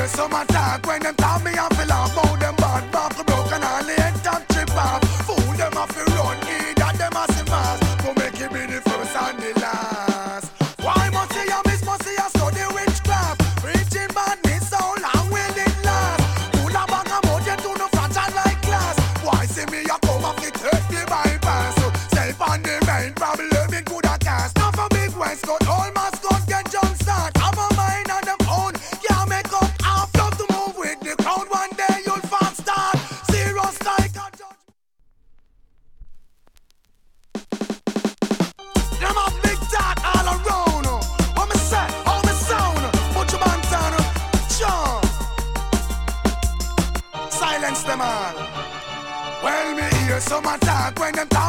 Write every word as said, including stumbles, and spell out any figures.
hear some attack when them tell me I feel off. How them bad back broken and late top trip off. Fool them off the run, eat that them as a mass. Go make it be the first and the last. Why must you miss, must you study witchcraft? Preaching badness, so long will it last? Pull a bag of mud, you do no fragile like glass. Why see me a come off the take the bypass? So self on the main problem it could have cast. Now for big West Coast, all mascot get jump start. Have a mind on them own, can't make up half. Love to move with the crowd, one day you'll fast start. Serious like a judge. Them a big talk all around. What me say, how me sound? Put your bands on, John. Silence them all. Well, me hear some attack when them talk.